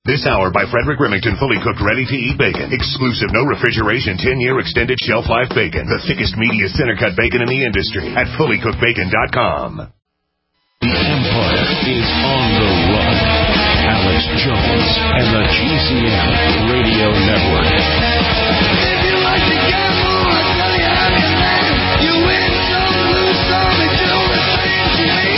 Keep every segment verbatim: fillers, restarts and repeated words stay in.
This hour by Frederick Remington, fully cooked, ready-to-eat bacon. Exclusive, no refrigeration, ten-year extended shelf life bacon. The thickest, meatiest, center-cut bacon in the industry at fully cooked bacon dot com. The Empire is on the run. Alex Jones and the G C M Radio Network. If you like to gamble, I tell you how you land. You win some, lose some, and do the same to me.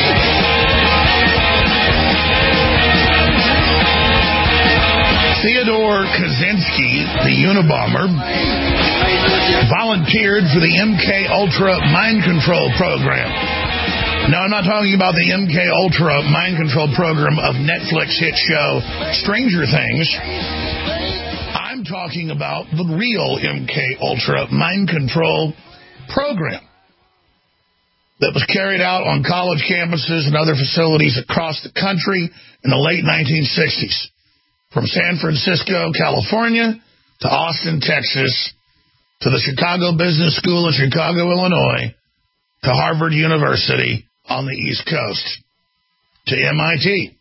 Theodore Kaczynski, the Unabomber, volunteered for the M K Ultra mind control program. No, I'm not talking about the M K Ultra mind control program of Netflix hit show Stranger Things. I'm talking about the real M K Ultra mind control program that was carried out on college campuses and other facilities across the country in the late nineteen sixties. From San Francisco, California, to Austin, Texas, to the Chicago Business School in Chicago, Illinois, to Harvard University on the East Coast, to M I T.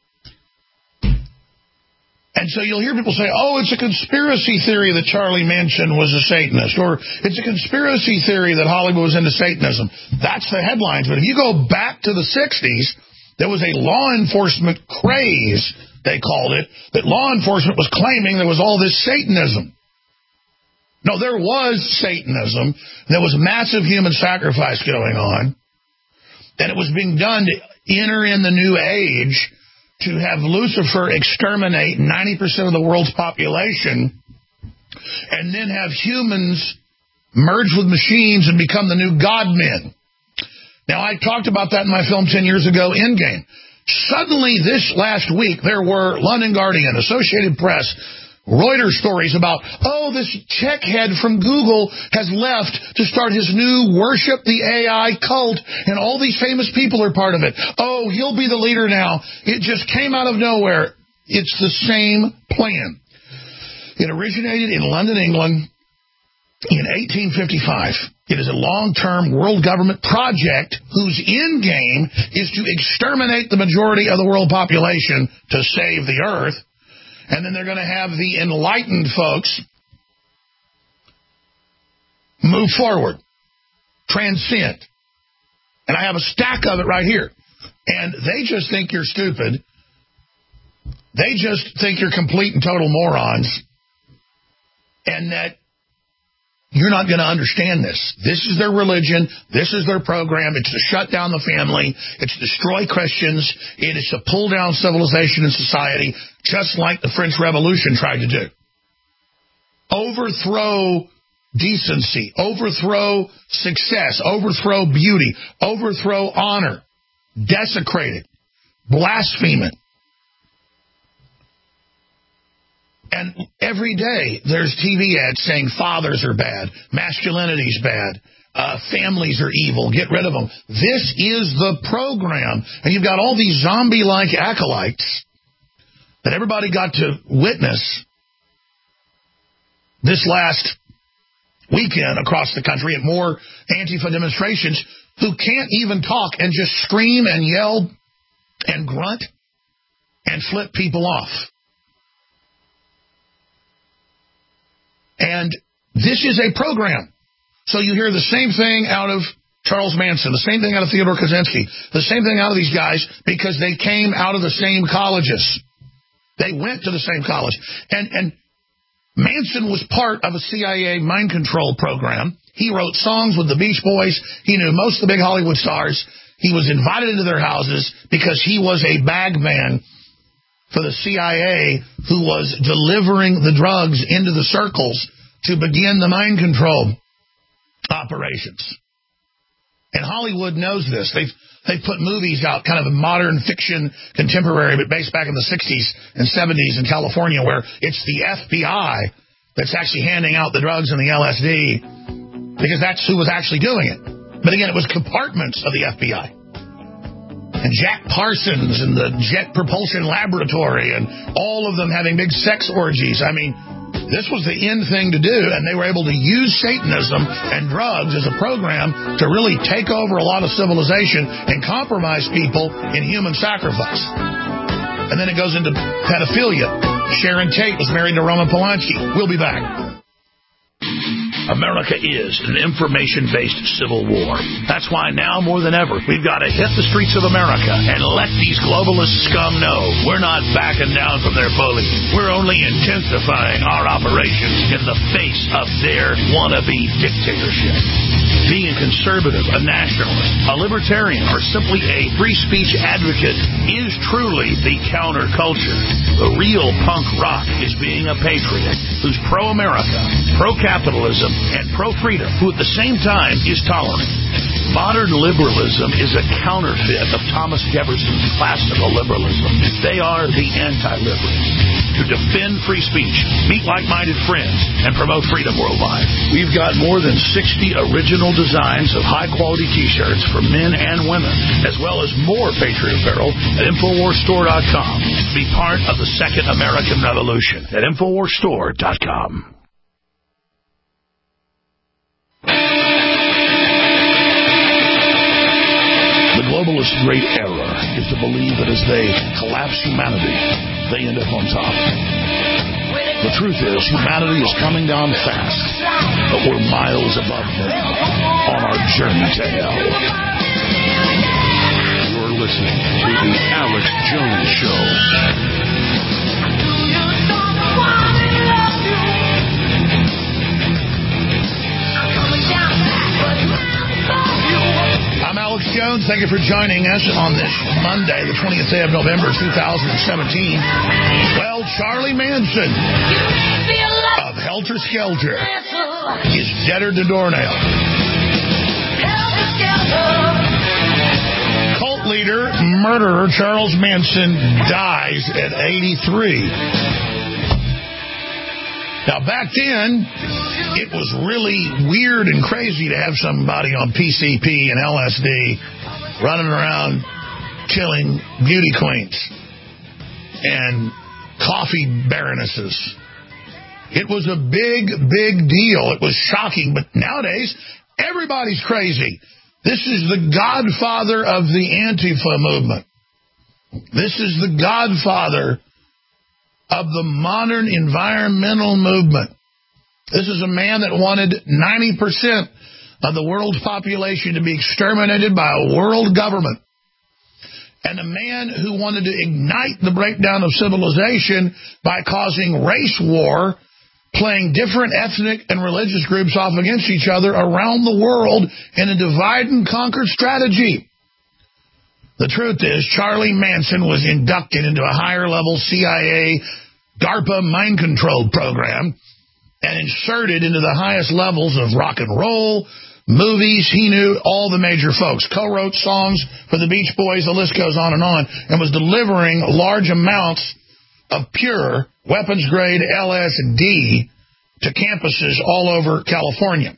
And so you'll hear people say, oh, it's a conspiracy theory that Charlie Manson was a Satanist, or it's a conspiracy theory that Hollywood was into Satanism. That's the headlines. But if you go back to the sixties, there was a law enforcement craze, they called it, that law enforcement was claiming there was all this Satanism. No, there was Satanism. There was massive human sacrifice going on. And it was being done to enter in the new age to have Lucifer exterminate ninety percent of the world's population and then have humans merge with machines and become the new God men. Now, I talked about that in my film ten years ago, Endgame. Suddenly, this last week, there were London Guardian, Associated Press, Reuters stories about, oh, this checkhead from Google has left to start his new worship the A I cult, and all these famous people are part of it. Oh, he'll be the leader now. It just came out of nowhere. It's the same plan. It originated in London, England in eighteen fifty-five. It is a long-term world government project whose end game is to exterminate the majority of the world population to save the earth. And then they're going to have the enlightened folks move forward, transcend. And I have a stack of it right here. And they just think you're stupid. They just think you're complete and total morons. And that you're not going to understand this. This is their religion. This is their program. It's to shut down the family. It's to destroy Christians. It is to pull down civilization and society, just like the French Revolution tried to do. Overthrow decency, overthrow success, overthrow beauty, overthrow honor, desecrate it, blaspheme it. And every day there's T V ads saying fathers are bad, masculinity's bad, uh, families are evil, get rid of them. This is the program. And you've got all these zombie-like acolytes that everybody got to witness this last weekend across the country at more Antifa demonstrations who can't even talk and just scream and yell and grunt and flip people off. And this is a program. So you hear the same thing out of Charles Manson, the same thing out of Theodore Kaczynski, the same thing out of these guys because they came out of the same colleges. They went to the same college. And, and Manson was part of a C I A mind control program. He wrote songs with the Beach Boys. He knew most of the big Hollywood stars. He was invited into their houses because he was a bag man for the C I A who was delivering the drugs into the circles to begin the mind control operations. And Hollywood knows this. They've, they've put movies out, kind of a modern fiction, contemporary, but based back in the sixties and seventies in California, where it's the F B I that's actually handing out the drugs and the L S D, because that's who was actually doing it. But again, it was compartments of the F B I. And Jack Parsons and the Jet Propulsion Laboratory and all of them having big sex orgies. I mean, this was the end thing to do, and they were able to use Satanism and drugs as a program to really take over a lot of civilization and compromise people in human sacrifice. And then it goes into pedophilia. Sharon Tate was married to Roman Polanski. We'll be back. America is an information-based civil war. That's why now more than ever, we've got to hit the streets of America and let these globalist scum know we're not backing down from their bullying. We're only intensifying our operations in the face of their wannabe dictatorship. Being a conservative, a nationalist, a libertarian, or simply a free speech advocate is truly the counterculture. The real punk rock is being a patriot who's pro-America, pro-capitalism, and pro-freedom, who at the same time is tolerant. Modern liberalism is a counterfeit of Thomas Jefferson's classical liberalism. They are the anti-liberals. To defend free speech, meet like-minded friends, and promote freedom worldwide. We've got more than sixty original designs of high-quality T-shirts for men and women, as well as more Patriot apparel at Infowars Store dot com. Be part of the Second American Revolution at Infowars Store dot com. The globalist great error is to believe that as they collapse humanity, they end up on top. The truth is, humanity is coming down fast, but we're miles above them on our journey to hell. You're listening to The Alex Jones Show. I'm Alex Jones. Thank you for joining us on this Monday, the twentieth day of November, two thousand seventeen. Well, Charlie Manson of Helter Skelter is deader than doornail. Cult leader, murderer Charles Manson dies at eighty-three. Now, back then, it was really weird and crazy to have somebody on P C P and L S D running around killing beauty queens and coffee baronesses. It was a big, big deal. It was shocking. But nowadays, everybody's crazy. This is the godfather of the Antifa movement. This is the godfather of the modern environmental movement. This is a man that wanted ninety percent of the world's population to be exterminated by a world government. And a man who wanted to ignite the breakdown of civilization by causing race war, playing different ethnic and religious groups off against each other around the world in a divide and conquer strategy. The truth is, Charlie Manson was inducted into a higher-level C I A DARPA mind control program and inserted into the highest levels of rock and roll, movies. He knew all the major folks, co-wrote songs for the Beach Boys, the list goes on and on, and was delivering large amounts of pure weapons-grade L S D to campuses all over California.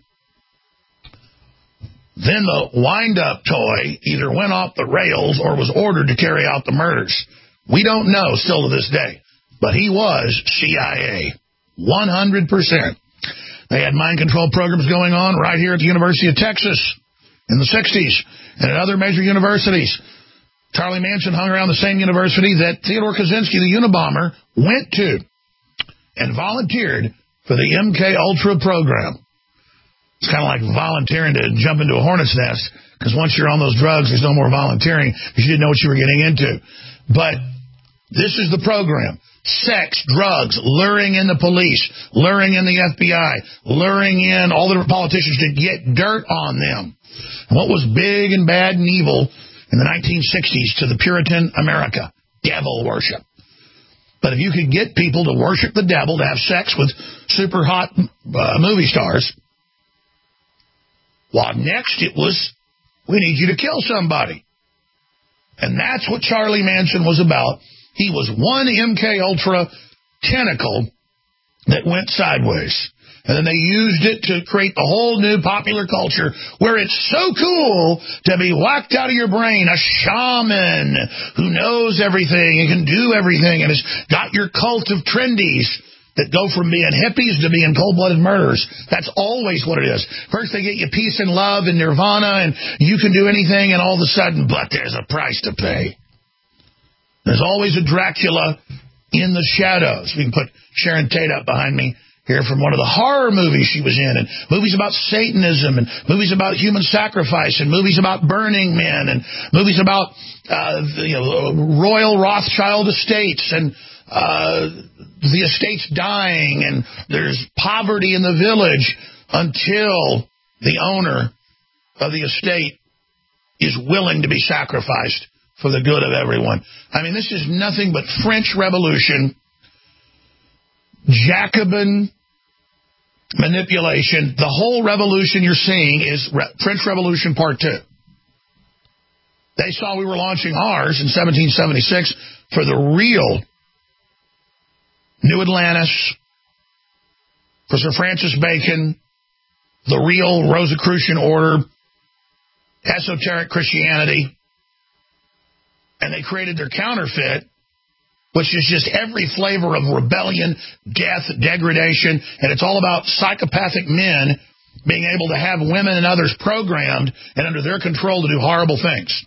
Then the wind-up toy either went off the rails or was ordered to carry out the murders. We don't know still to this day, but he was C I A, one hundred percent. They had mind control programs going on right here at the University of Texas in the sixties and at other major universities. Charlie Manson hung around the same university that Theodore Kaczynski, the Unabomber, went to and volunteered for the M K Ultra program. It's kind of like volunteering to jump into a hornet's nest, because once you're on those drugs, there's no more volunteering because you didn't know what you were getting into. But this is the program. Sex, drugs, luring in the police, luring in the F B I, luring in all the politicians to get dirt on them. And what was big and bad and evil in the nineteen sixties to the Puritan America? Devil worship. But if you could get people to worship the devil, to have sex with super hot uh, movie stars, well, next it was, we need you to kill somebody. And that's what Charlie Manson was about. He was one M K Ultra tentacle that went sideways. And then they used it to create a whole new popular culture where it's so cool to be whacked out of your brain, a shaman who knows everything and can do everything and has got your cult of trendies that go from being hippies to being cold-blooded murderers. That's always what it is. First they get you peace and love and nirvana and you can do anything, and all of a sudden, but there's a price to pay. There's always a Dracula In the Shadows. We can put Sharon Tate up behind me here from one of the horror movies she was in, and movies about Satanism, and movies about human sacrifice, and movies about Burning Men, and movies about uh, you know, royal Rothschild estates, and uh, the estates dying, and there's poverty in the village until the owner of the estate is willing to be sacrificed for the good of everyone. I mean, this is nothing but French Revolution, Jacobin manipulation. The whole revolution you're seeing is Re- French Revolution Part two. They saw we were launching ours in seventeen seventy-six for the real New Atlantis, for Sir Francis Bacon, the real Rosicrucian order, esoteric Christianity, and they created their counterfeit, which is just every flavor of rebellion, death, degradation, and it's all about psychopathic men being able to have women and others programmed and under their control to do horrible things.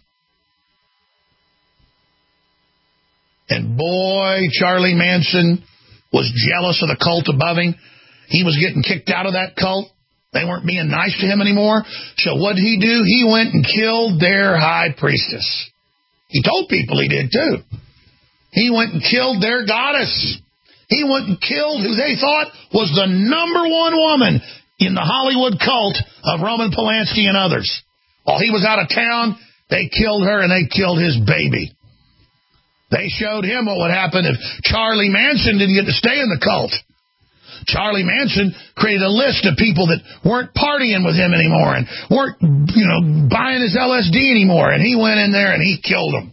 And boy, Charlie Manson was jealous of the cult above him. He was getting kicked out of that cult. They weren't being nice to him anymore. So what did he do? He went and killed their high priestess. He told people he did too. He went and killed their goddess. He went and killed who they thought was the number one woman in the Hollywood cult of Roman Polanski and others. While he was out of town, they killed her and they killed his baby. They showed him what would happen if Charlie Manson didn't get to stay in the cult. Charlie Manson created a list of people that weren't partying with him anymore and weren't, you know, buying his L S D anymore. And he went in there and he killed them.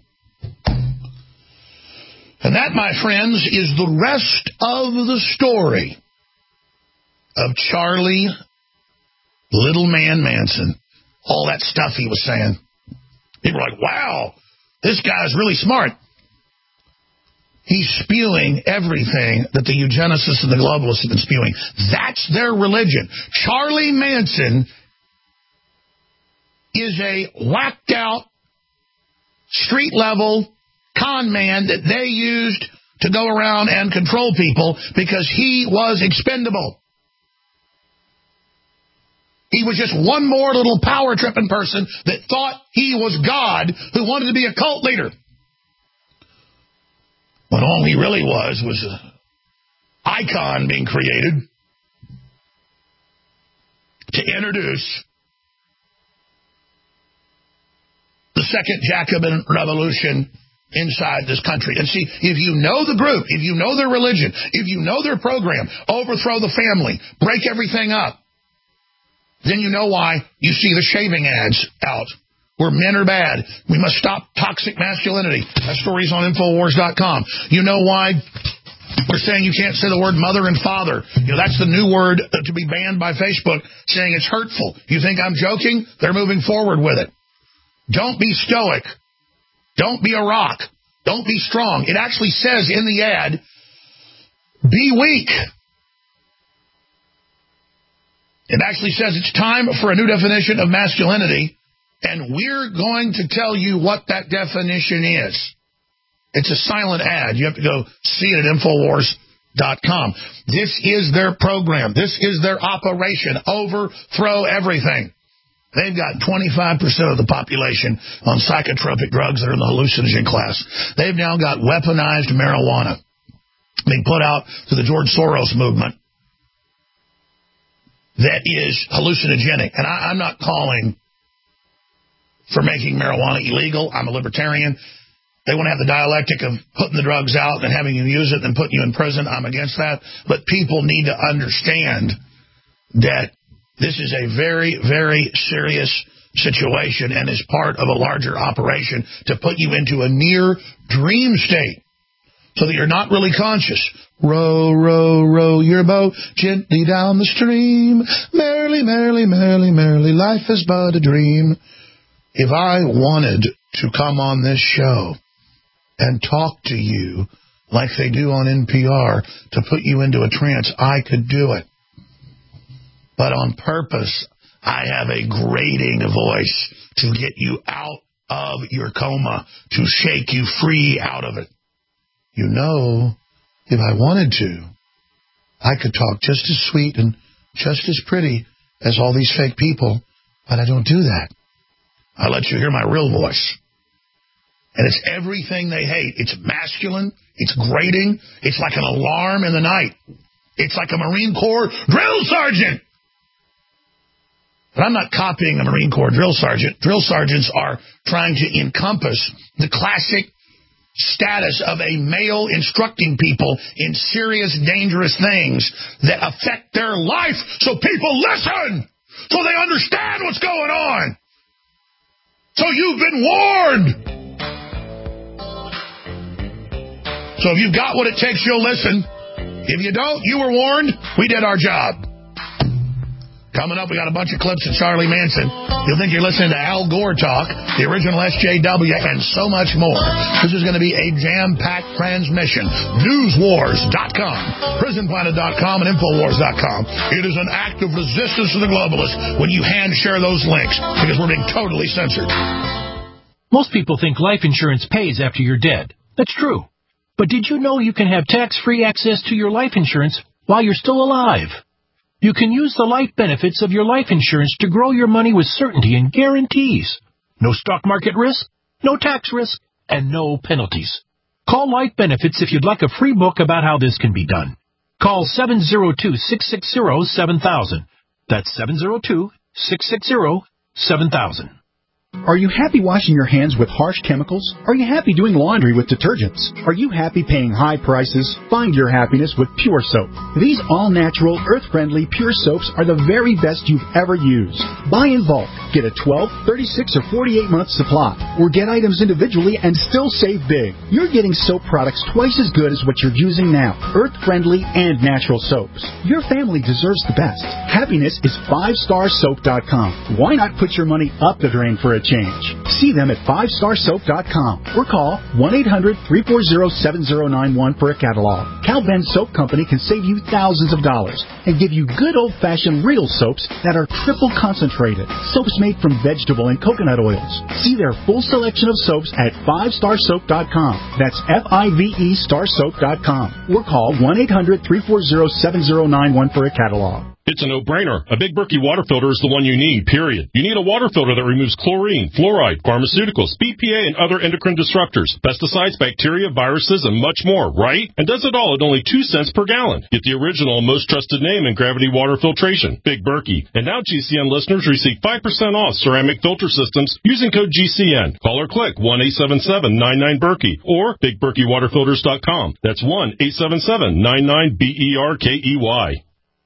And that, my friends, is the rest of the story of Charlie Little Man Manson. All that stuff he was saying. People were like, wow, this guy's really smart. He's spewing everything that the eugenicists and the globalists have been spewing. That's their religion. Charlie Manson is a whacked out, street level con man that they used to go around and control people because he was expendable. He was just one more little power tripping person that thought he was God who wanted to be a cult leader. When all he really was was an icon being created to introduce the second Jacobin revolution inside this country. And see, if you know the group, if you know their religion, if you know their program, overthrow the family, break everything up, then you know why you see the shaving ads out. Where men are bad. We must stop toxic masculinity. That story's on Infowars dot com. You know why we're saying you can't say the word mother and father. You know, that's the new word to be banned by Facebook, saying it's hurtful. You think I'm joking? They're moving forward with it. Don't be stoic. Don't be a rock. Don't be strong. It actually says in the ad, be weak. It actually says it's time for a new definition of masculinity. And we're going to tell you what that definition is. It's a silent ad. You have to go see it at Infowars dot com. This is their program. This is their operation. Overthrow everything. They've got twenty-five percent of the population on psychotropic drugs that are in the hallucinogen class. They've now got weaponized marijuana being put out to the George Soros movement that is hallucinogenic. And I, I'm not calling for making marijuana illegal. I'm a libertarian. They want to have the dialectic of putting the drugs out and having you use it and putting you in prison. I'm against that. But people need to understand that this is a very, very serious situation and is part of a larger operation to put you into a near dream state so that you're not really conscious. Row, row, row your boat gently down the stream. Merrily, merrily, merrily, merrily, life is but a dream. If I wanted to come on this show and talk to you like they do on N P R to put you into a trance, I could do it. But on purpose, I have a grating voice to get you out of your coma, to shake you free out of it. You know if I wanted to, I could talk just as sweet and just as pretty as all these fake people, but I don't do that. I let you hear my real voice. And it's everything they hate. It's masculine. It's grating. It's like an alarm in the night. It's like a Marine Corps drill sergeant. But I'm not copying a Marine Corps drill sergeant. Drill sergeants are trying to encompass the classic status of a male instructing people in serious, dangerous things that affect their life, so people listen, so they understand what's going on. So you've been warned. So if you've got what it takes, you'll listen. If you don't, you were warned. We did our job. Coming up, we got a bunch of clips of Charlie Manson. You'll think you're listening to Al Gore talk, the original S J W, and so much more. This is going to be a jam-packed transmission. news wars dot com, prison planet dot com, and infowars dot com. It is an act of resistance to the globalists when you hand share those links, because we're being totally censored. Most people think life insurance pays after you're dead. That's true. But did you know you can have tax-free access to your life insurance while you're still alive? You can use the life benefits of your life insurance to grow your money with certainty and guarantees. No stock market risk, no tax risk, and no penalties. Call Life Benefits if you'd like a free book about how this can be done. Call seven zero two, six six zero, seven thousand. That's seven zero two, six six zero, seven thousand. Are you happy washing your hands with harsh chemicals? Are you happy doing laundry with detergents? Are you happy paying high prices? Find your happiness with Pure Soap. These all-natural, earth-friendly Pure Soaps are the very best you've ever used. Buy in bulk. Get a twelve, thirty-six, or forty-eight month supply. Or get items individually and still save big. You're getting soap products twice as good as what you're using now. Earth-friendly and natural soaps. Your family deserves the best. Happiness is five star soap dot com. Why not put your money up the drain for a change? See them at five star soap dot com or call one eight hundred, three four zero, seven zero nine one for a catalog. Cal Ben Soap Company can save you thousands of dollars and give you good old-fashioned real soaps that are triple concentrated. Soaps made from vegetable and coconut oils. See their full selection of soaps at five star soap dot com. That's F I V E star soap dot com or call one eight hundred, three four zero, seven zero nine one for a catalog. It's a no-brainer. A Big Berkey water filter is the one you need, period. You need a water filter that removes chlorine, fluoride, pharmaceuticals, B P A, and other endocrine disruptors, pesticides, bacteria, viruses, and much more, right? And does it all at only two cents per gallon. Get the original and most trusted name in gravity water filtration, Big Berkey. And now G C N listeners receive five percent off ceramic filter systems using code G C N. Call or click one eight seven seven, nine nine, Berkey or big berkey water filters dot com. That's one eight seven seven, nine nine, B E R K E Y.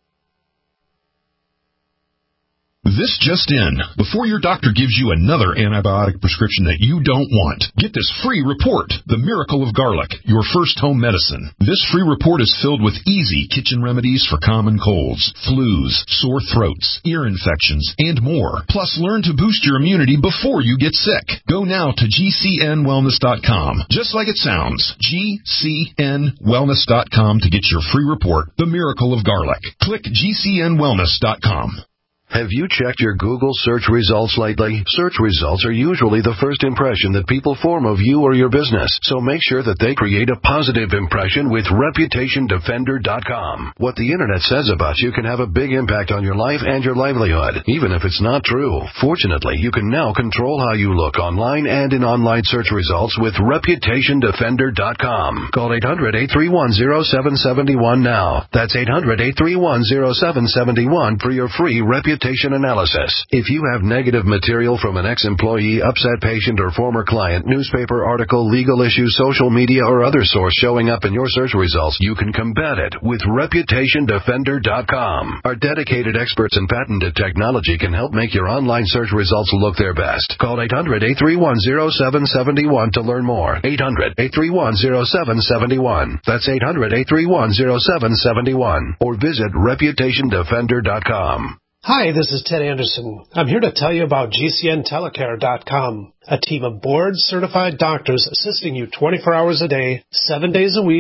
This just in. Before your doctor gives you another antibiotic prescription that you don't want, get this free report, The Miracle of Garlic, your first home medicine. This free report is filled with easy kitchen remedies for common colds, flus, sore throats, ear infections, and more. Plus, learn to boost your immunity before you get sick. Go now to G C N wellness dot com. Just like it sounds, G C N wellness dot com to get your free report, The Miracle of Garlic. Click G C N wellness dot com. Have you checked your Google search results lately? Search results are usually the first impression that people form of you or your business, so make sure that they create a positive impression with reputation defender dot com. What the Internet says about you can have a big impact on your life and your livelihood, even if it's not true. Fortunately, you can now control how you look online and in online search results with reputation defender dot com. Call eight hundred, eight three one, zero seven seven one now. That's eight hundred, eight three one, zero seven seven one for your free reputation analysis. If you have negative material from an ex-employee, upset patient, or former client, newspaper article, legal issue, social media, or other source showing up in your search results, you can combat it with reputation defender dot com. Our dedicated experts in patented technology can help make your online search results look their best. Call eight hundred, eight three one, zero seven seven one to learn more. eight hundred, eight three one, zero seven seven one. That's eight hundred, eight three one, zero seven seven one. Or visit reputation defender dot com. Hi, this is Ted Anderson. I'm here to tell you about G C N telecare dot com, a team of board-certified doctors assisting you twenty-four hours a day, seven days a week,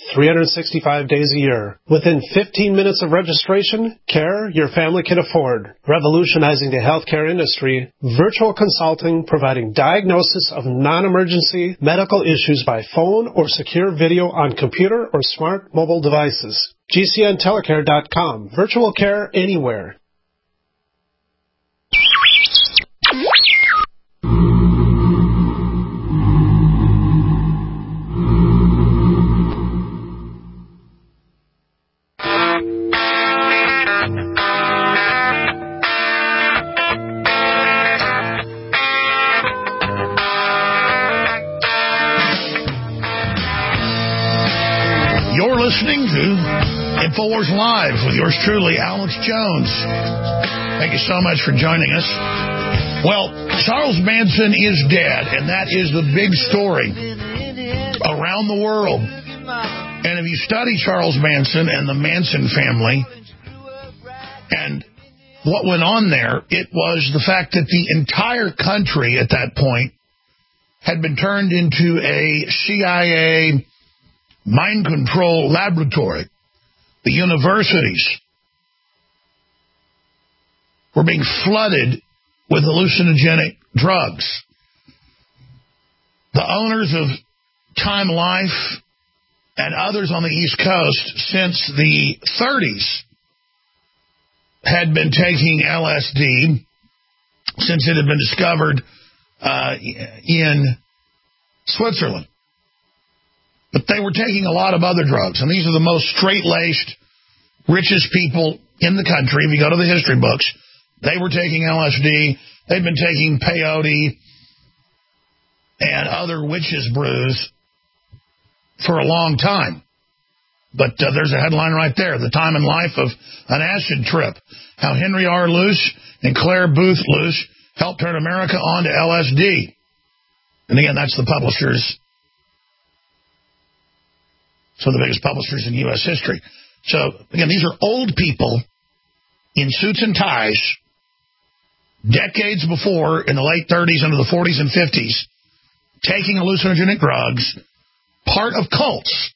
three hundred sixty-five days a year. Within fifteen minutes of registration, care your family can afford. Revolutionizing the healthcare industry, virtual consulting providing diagnosis of non-emergency medical issues by phone or secure video on computer or smart mobile devices. G C N telecare dot com. Virtual care anywhere. You're listening to InfoWars Live with yours truly, Alex Jones. Thank you so much for joining us. Well, Charles Manson is dead, and that is the big story around the world. And if you study Charles Manson and the Manson family and what went on there, it was the fact that the entire country at that point had been turned into a C I A mind control laboratory. The universities were being flooded with hallucinogenic drugs. The owners of Time Life and others on the East Coast since the thirties had been taking L S D since it had been discovered uh, in Switzerland. But they were taking a lot of other drugs, and these are the most straight-laced, richest people in the country. If you go to the history books, they were taking L S D. They'd been taking peyote and other witches' brews for a long time. But uh, there's a headline right there, The Time and Life of an Acid Trip, how Henry R. Luce and Claire Booth Luce helped turn America onto L S D. And again, that's the publishers, some of the biggest publishers in U S history. So, again, these are old people in suits and ties decades before, in the late thirties into the forties and fifties, taking hallucinogenic drugs, part of cults,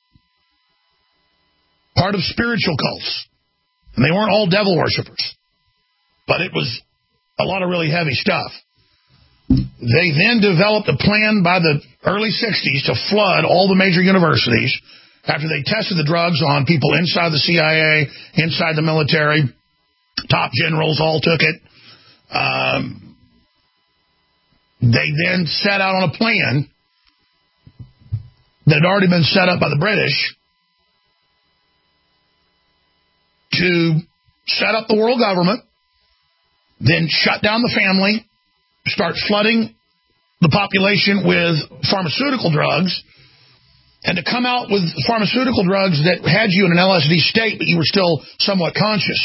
part of spiritual cults. And they weren't all devil worshippers, but it was a lot of really heavy stuff. They then developed a plan by the early sixties to flood all the major universities after they tested the drugs on people inside the C I A, inside the military. Top generals all took it. Um, they then set out on a plan that had already been set up by the British to set up the world government, then shut down the family, start flooding the population with pharmaceutical drugs, and to come out with pharmaceutical drugs that had you in an L S D state, but you were still somewhat conscious.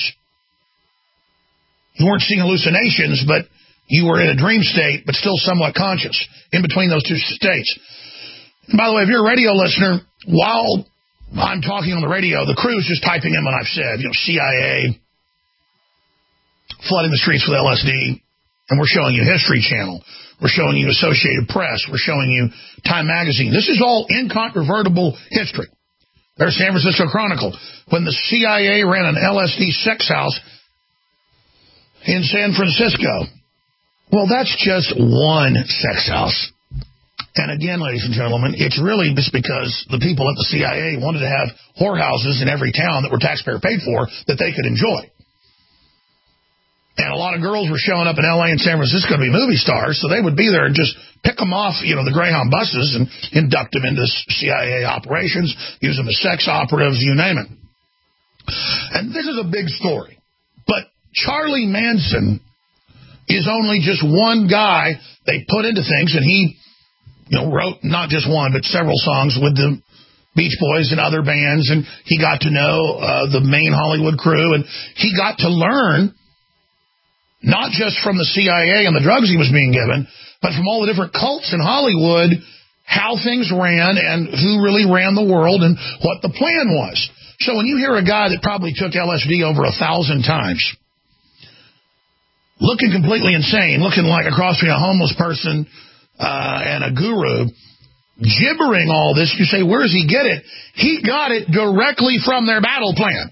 You weren't seeing hallucinations, but you were in a dream state, but still somewhat conscious, in between those two states. And by the way, if you're a radio listener, while I'm talking on the radio, the crew's just typing in what I've said, you know, C I A, flooding the streets with L S D, and we're showing you History Channel. We're showing you Associated Press. We're showing you Time Magazine. This is all incontrovertible history. There's San Francisco Chronicle. When the C I A ran an L S D sex house in San Francisco. Well, that's just one sex house. And again, ladies and gentlemen, it's really just because the people at the C I A wanted to have whorehouses in every town that were taxpayer paid for that they could enjoy. And a lot of girls were showing up in L A and San Francisco to be movie stars, so they would be there and just pick them off, you know, the Greyhound buses and induct them into C I A operations, use them as sex operatives, you name it. And this is a big story. But Charlie Manson is only just one guy they put into things, and he, you know, wrote not just one, but several songs with the Beach Boys and other bands, and he got to know uh, the main Hollywood crew, and he got to learn not just from the C I A and the drugs he was being given, but from all the different cults in Hollywood, how things ran and who really ran the world and what the plan was. So when you hear a guy that probably took L S D over a thousand times, looking completely insane, looking like a cross between a homeless person uh, and a guru, gibbering all this. You say, where does he get it? He got it directly from their battle plan.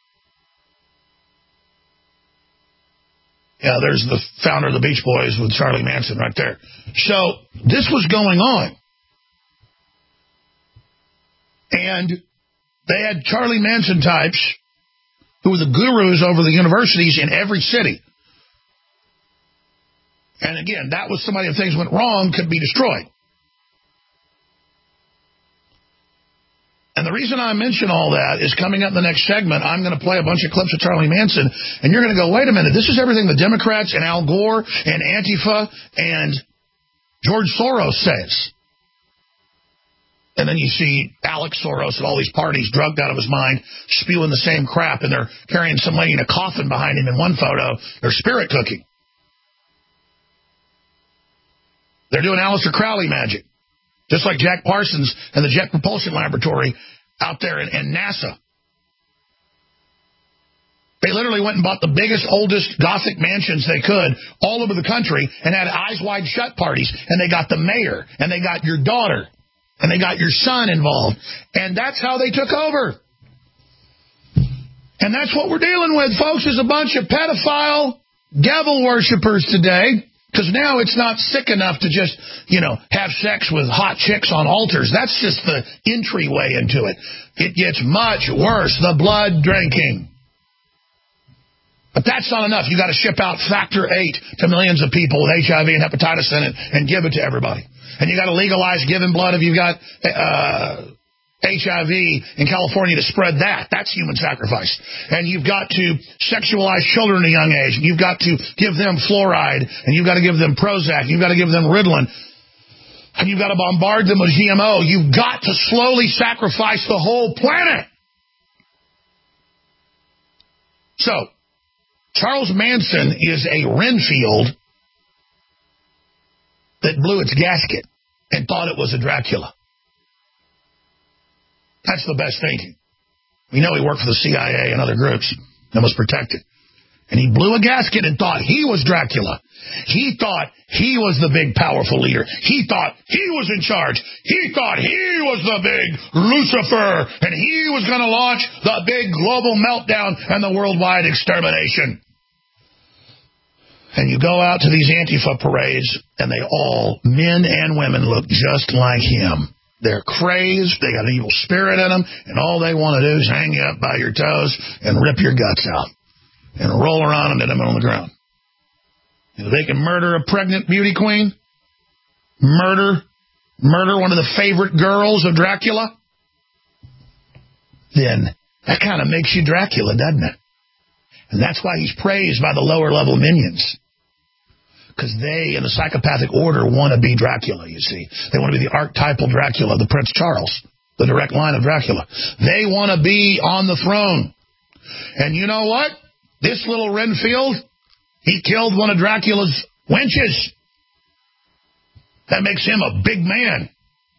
Yeah, there's the founder of the Beach Boys with Charlie Manson right there. So this was going on. And they had Charlie Manson types who were the gurus over the universities in every city. And again, that was somebody, if things went wrong, could be destroyed. And the reason I mention all that is coming up in the next segment, I'm going to play a bunch of clips of Charlie Manson, and you're going to go, wait a minute, this is everything the Democrats and Al Gore and Antifa and George Soros says. And then you see Alex Soros at all these parties, drugged out of his mind, spewing the same crap, and they're carrying some lady in a coffin behind him in one photo. They're spirit cooking. They're doing Aleister Crowley magic, just like Jack Parsons and the Jet Propulsion Laboratory out there in, in NASA. They literally went and bought the biggest, oldest Gothic mansions they could all over the country and had eyes wide shut parties, and they got the mayor, and they got your daughter, and they got your son involved, and that's how they took over. And that's what we're dealing with, folks, is a bunch of pedophile devil worshippers today. Because now it's not sick enough to just, you know, have sex with hot chicks on altars. That's just the entryway into it. It gets much worse, the blood drinking. But that's not enough. You got to ship out factor eight to millions of people with H I V and hepatitis in it and give it to everybody. And you got to legalize giving blood if you've got uh, H I V in California to spread that. That's human sacrifice. And you've got to sexualize children at a young age. You've got to give them fluoride, and you've got to give them Prozac. You've got to give them Ritalin. And you've got to bombard them with G M O. You've got to slowly sacrifice the whole planet. So, Charles Manson is a Renfield that blew its gasket and thought it was a Dracula. That's the best thinking. We know he worked for the C I A and other groups that was protected. And he blew a gasket and thought he was Dracula. He thought he was the big, powerful leader. He thought he was in charge. He thought he was the big Lucifer. And he was going to launch the big global meltdown and the worldwide extermination. And you go out to these Antifa parades, and they all, men and women, look just like him. They're crazed, they got an evil spirit in them, and all they want to do is hang you up by your toes and rip your guts out and roll around in them on the ground. If they can murder a pregnant beauty queen, murder, murder one of the favorite girls of Dracula, then that kind of makes you Dracula, doesn't it? And that's why he's praised by the lower level minions. Because they, in the psychopathic order, want to be Dracula, you see. They want to be the archetypal Dracula, the Prince Charles, the direct line of Dracula. They want to be on the throne. And you know what? This little Renfield, he killed one of Dracula's wenches. That makes him a big man.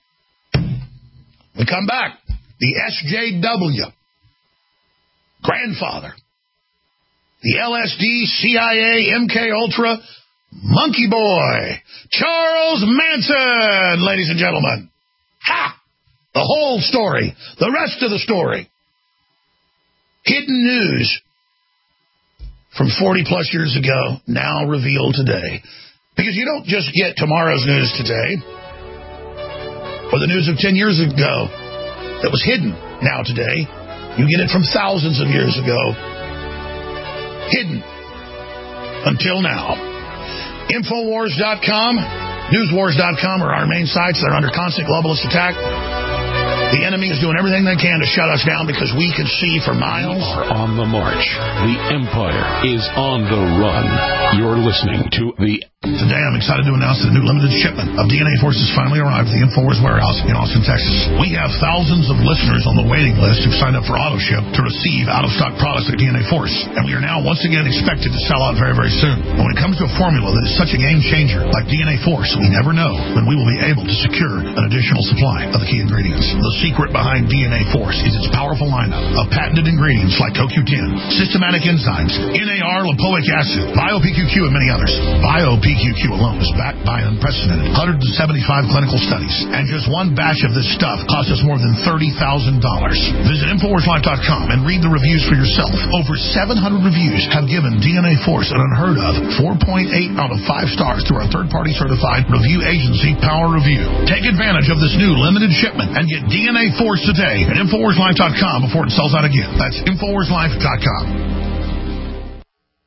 We come back. The S J W, grandfather. The L S D, C I A, M K Ultra, Monkey Boy, Charles Manson, ladies and gentlemen. Ha! The whole story, the rest of the story. Hidden news from forty plus years ago, now revealed today. Because you don't just get tomorrow's news today, or the news of ten years ago that was hidden now today. You get it from thousands of years ago, hidden until now. Infowars dot com, Newswars dot com are our main sites. They're under constant globalist attack. The enemy is doing everything they can to shut us down because we can see for miles. We are on the march. The Empire is on the run. You're listening to the... Today, I'm excited to announce that a new limited shipment of D N A Force has finally arrived at the InfoWars warehouse in Austin, Texas. We have thousands of listeners on the waiting list who've signed up for AutoShip to receive out-of-stock products like D N A Force. And we are now once again expected to sell out very, very soon. And when it comes to a formula that is such a game changer like D N A Force, we never know when we will be able to secure an additional supply of the key ingredients. The secret behind D N A Force is its powerful lineup of patented ingredients like C O Q ten, systematic enzymes, N A R, lipoic acid, Bio-P Q Q, and many others. Bio-P Q Q alone is backed by unprecedented one hundred seventy-five clinical studies, and just one batch of this stuff costs us more than thirty thousand dollars. Visit Infowars Life dot com and read the reviews for yourself. Over seven hundred reviews have given D N A Force an unheard of four point eight out of five stars through our third-party certified review agency, Power Review. Take advantage of this new limited shipment and get D N A Force today at Infowars Life dot com before it sells out again. That's Infowars Life dot com.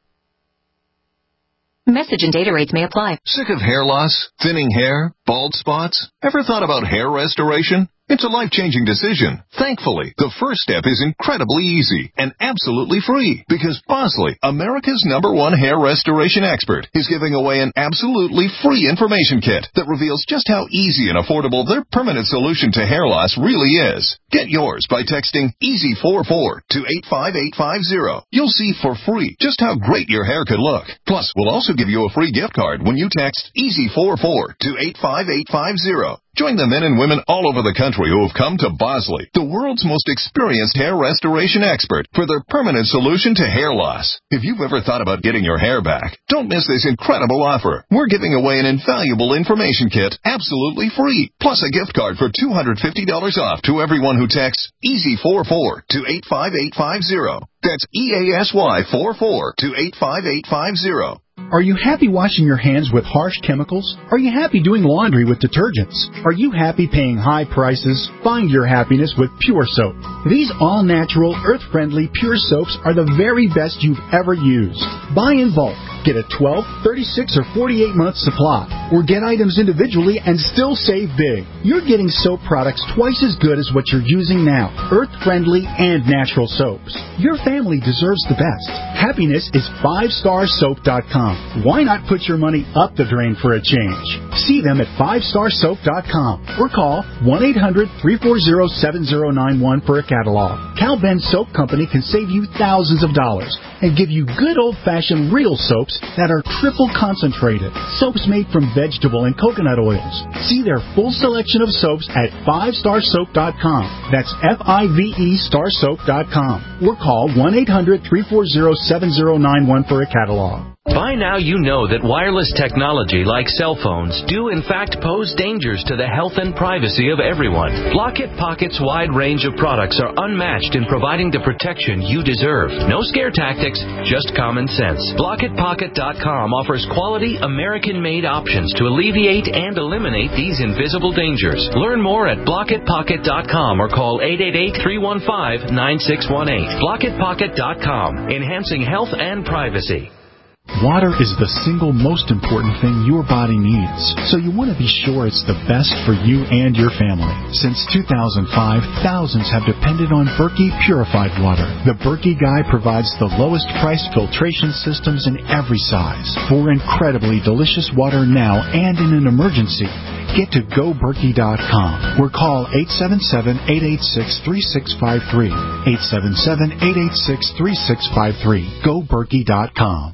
Message and data rates may apply. Sick of hair loss, thinning hair, bald spots? Ever thought about hair restoration? It's a life-changing decision. Thankfully, the first step is incredibly easy and absolutely free because Bosley, America's number one hair restoration expert, is giving away an absolutely free information kit that reveals just how easy and affordable their permanent solution to hair loss really is. Get yours by texting easy four four to eight five eight five zero. You'll see for free just how great your hair could look. Plus, we'll also give you a free gift card when you text easy four four to eight five eight five zero. Join the men and women all over the country who have come to Bosley, the world's most experienced hair restoration expert, for their permanent solution to hair loss. If you've ever thought about getting your hair back, don't miss this incredible offer. We're giving away an invaluable information kit absolutely free, plus a gift card for two hundred fifty dollars off to everyone who texts easy four four to eight five eight five zero. That's E A S Y four four to eight five eight five zero. Are you happy washing your hands with harsh chemicals? Are you happy doing laundry with detergents? Are you happy paying high prices? Find your happiness with Pure Soap. These all-natural, earth-friendly Pure Soaps are the very best you've ever used. Buy in bulk. Get a twelve, thirty-six, or forty-eight month supply. Or get items individually and still save big. You're getting soap products twice as good as what you're using now. Earth-friendly and natural soaps. Your family deserves the best. Happiness is five star soap dot com. Why not put your money up the drain for a change? See them at five star soap dot com or call one eight hundred, three four zero, seven zero nine one for a catalog. Cal Ben Soap Company can save you thousands of dollars and give you good old-fashioned real soaps that are triple concentrated. Soaps made from vegetable and coconut oils. See their full selection of soaps at five star soap dot com. That's F I V E star soap dot com. Or call one eight hundred, three four zero, seven zero nine one for a catalog. By now you know that wireless technology like cell phones do in fact pose dangers to the health and privacy of everyone. Blockit Pocket's wide range of products are unmatched in providing the protection you deserve. No scare tactics, just common sense. Blockit Pocket dot com offers quality American-made options to alleviate and eliminate these invisible dangers. Learn more at Blockit Pocket dot com or call eight eight eight, three one five, nine six one eight. Blockit Pocket dot com, enhancing health and privacy. Water is the single most important thing your body needs, so you want to be sure it's the best for you and your family. Since two thousand five, thousands have depended on Berkey purified water. The Berkey Guy provides the lowest priced filtration systems in every size for incredibly delicious water now and in an emergency. Get to go berkey dot com or call eight seven seven, eight eight six, three six five three. eight seven seven, eight eight six, three six five three. go berkey dot com.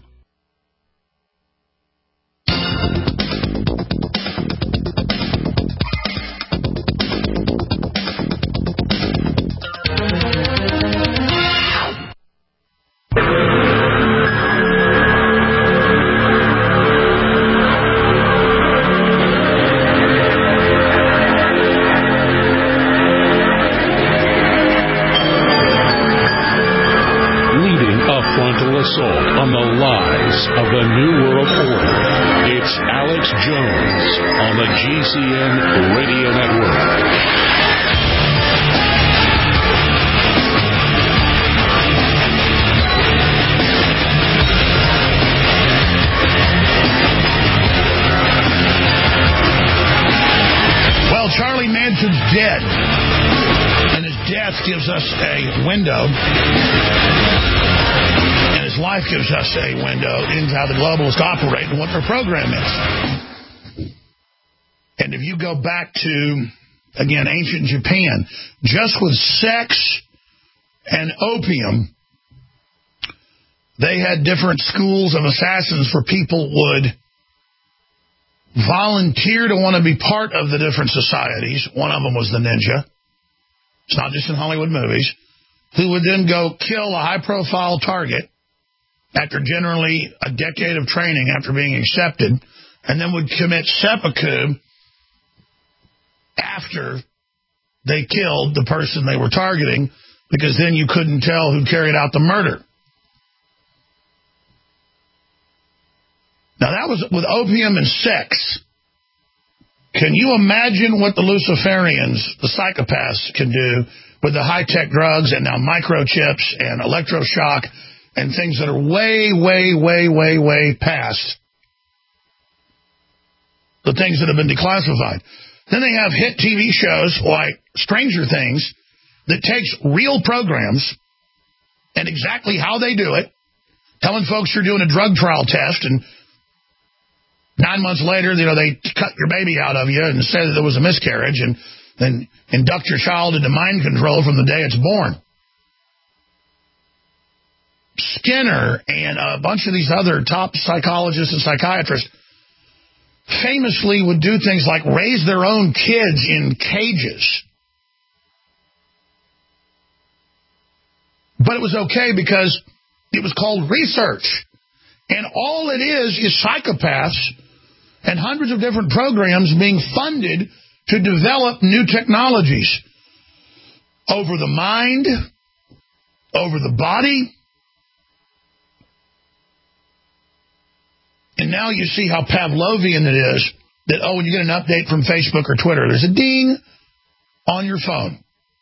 On the lies of the New World Order. It's Alex Jones on the G C N Radio Network. Well, Charlie Manson's dead, and his death gives us a window. Life gives us a window into how the globalists operate and what their program is. And if you go back to, again, ancient Japan, just with sex and opium, they had different schools of assassins where people would volunteer to want to be part of the different societies. One of them was the ninja. it's not just in Hollywood movies, who would then go kill a high-profile target after generally a decade of training after being accepted, and then would commit seppuku after they killed the person they were targeting, because then you couldn't tell who carried out the murder. Now, that was with opium and sex. Can you imagine what the Luciferians, the psychopaths, can do with the high-tech drugs and now microchips and electroshock and things that are way, way, way, way, way past the things that have been declassified? Then they have hit T V shows like Stranger Things that takes real programs and exactly how they do it, telling folks you're doing a drug trial test, and nine months later, you know, they cut your baby out of you and say that there was a miscarriage, and then induct your child into mind control from the day it's born. Skinner and a bunch of these other top psychologists and psychiatrists famously would do things like raise their own kids in cages. But it was okay because it was called research. And all it is is psychopaths and hundreds of different programs being funded to develop new technologies over the mind, over the body. And now you see how Pavlovian it is that, oh, when you get an update from Facebook or Twitter, there's a ding on your phone.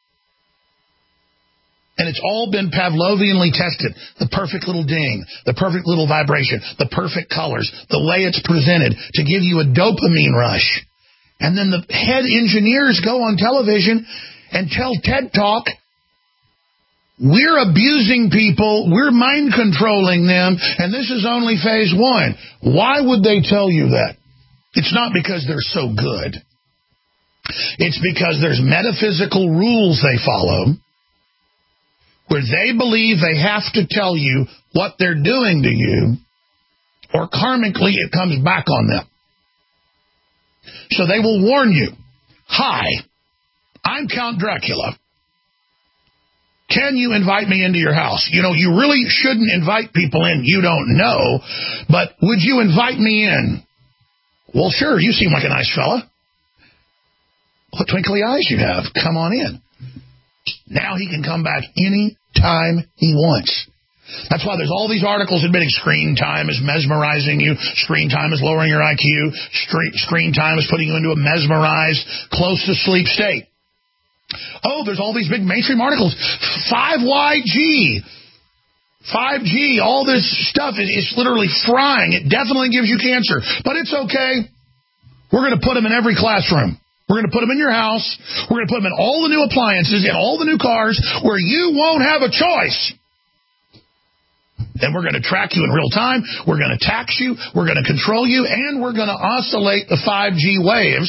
And it's all been Pavlovianly tested. The perfect little ding, the perfect little vibration, the perfect colors, the way it's presented to give you a dopamine rush. And then the head engineers go on television and tell TED Talk, we're abusing people, we're mind controlling them, and this is only phase one. Why would they tell you that? It's not because they're so good. It's because there's metaphysical rules they follow where they believe they have to tell you what they're doing to you, or karmically it comes back on them. So they will warn you, hi, I'm Count Dracula. Can you invite me into your house? You know, you really shouldn't invite people in you don't know, but would you invite me in? Well, sure, you seem like a nice fella. What twinkly eyes you have. Come on in. Now he can come back any time he wants. That's why there's all these articles admitting screen time is mesmerizing you, screen time is lowering your I Q, screen time is putting you into a mesmerized, close-to-sleep state. Oh, there's all these big mainstream articles. five Y G, five G, all this stuff is, is literally frying. It definitely gives you cancer. But it's okay. We're going to put them in every classroom. We're going to put them in your house. We're going to put them in all the new appliances, in all the new cars, where you won't have a choice. And we're going to track you in real time. We're going to tax you. We're going to control you. And we're going to oscillate the five G waves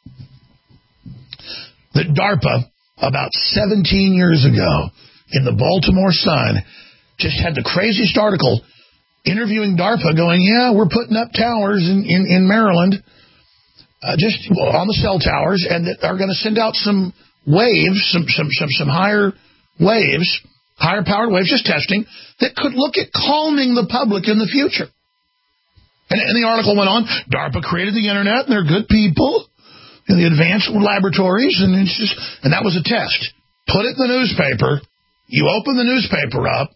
that DARPA, about seventeen years ago, in the Baltimore Sun, just had the craziest article interviewing DARPA going, yeah, we're putting up towers in, in, in Maryland, uh, just on the cell towers, and that are going to send out some waves, some, some, some, some higher waves, higher powered waves, just testing, that could look at calming the public in the future. And, and the article went on, DARPA created the internet, and they're good people in the advanced laboratories, and it's just, and that was a test. Put it in the newspaper. You open the newspaper up.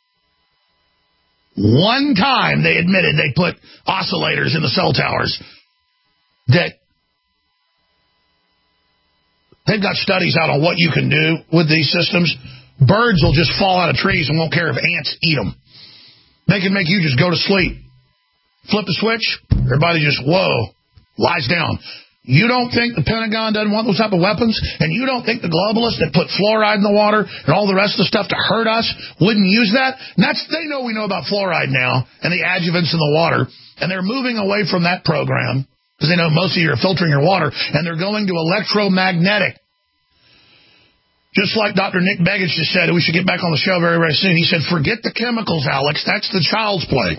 One time they admitted they put oscillators in the cell towers. That they've got studies out on what you can do with these systems. Birds will just fall out of trees and won't care if ants eat them. They can make you just go to sleep. Flip the switch, everybody just, whoa, lies down. You don't think the Pentagon doesn't want those type of weapons? And you don't think the globalists that put fluoride in the water and all the rest of the stuff to hurt us wouldn't use that? And that's, they know we know about fluoride now and the adjuvants in the water. And they're moving away from that program because they know most of you are filtering your water. And they're going to electromagnetic. Just like Doctor Nick Begich just said, we should get back on the show very, very soon. He said, forget the chemicals, Alex. That's the child's play.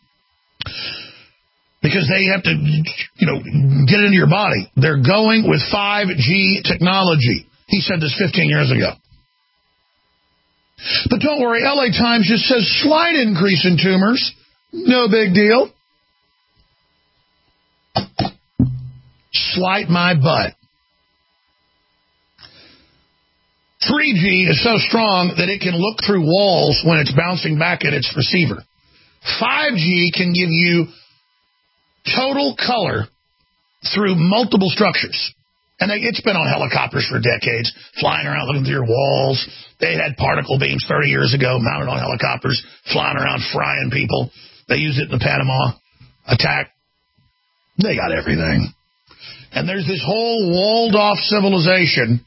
Because they have to, you know, get it into your body. They're going with five G technology. He said this fifteen years ago. But don't worry, L A Times just says slight increase in tumors. No big deal. Slight my butt. three G is so strong that it can look through walls when it's bouncing back at its receiver. five G can give you total color through multiple structures. And they, it's been on helicopters for decades, flying around looking through your walls. They had particle beams thirty years ago mounted on helicopters, flying around frying people. They used it in the Panama attack. They got everything. And there's this whole walled-off civilization